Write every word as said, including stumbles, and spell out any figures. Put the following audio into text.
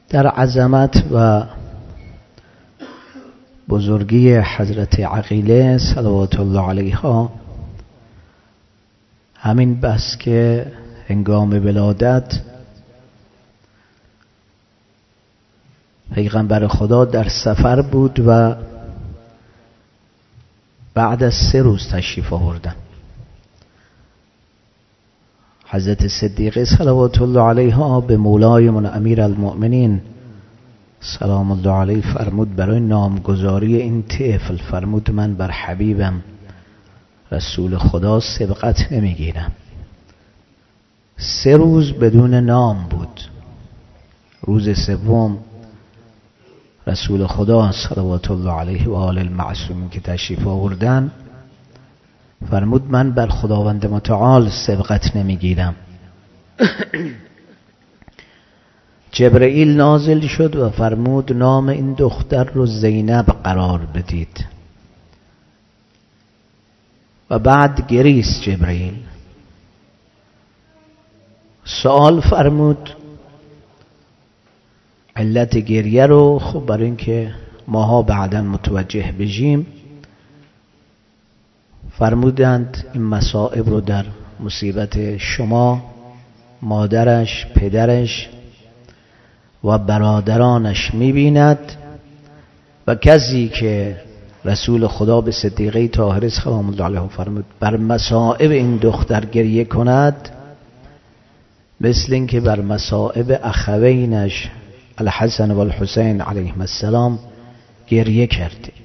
در عظمت و بزرگی حضرت عقیله صلوات الله علیها همین بس که هنگام ولادت پیغمبر خدا در سفر بود و بعد از سه روز تشریف آوردن. حضرت صدیقه صلوات الله علیها به مولایمون امیر المؤمنین سلام الله علیه فرمود برای نامگذاری این طفل، فرمود من بر حبیبم رسول خدا سبقت نمیگیرم. سه روز بدون نام بود. روز سوم رسول خدا صلوات الله علیه و آل المعصومین که تشریف آوردن فرمود من بر خداوند متعال سبقت نمیگیرم. جبرئیل نازل شد و فرمود نام این دختر رو زینب قرار بدید و بعد گریست جبرئیل. سوال فرمود علت گریه رو، خب برای اینکه ماها بعداً متوجه بشیم فرمودند این مصائب رو در مصیبت شما، مادرش، پدرش و برادرانش میبیند و کسی که رسول خدا به صدیقه طاهره سلام الله علیها فرمود بر مصائب این دختر گریه کند مثل این که بر مصائب اخوینش الحسن و الحسین علیهم السلام گریه کرده.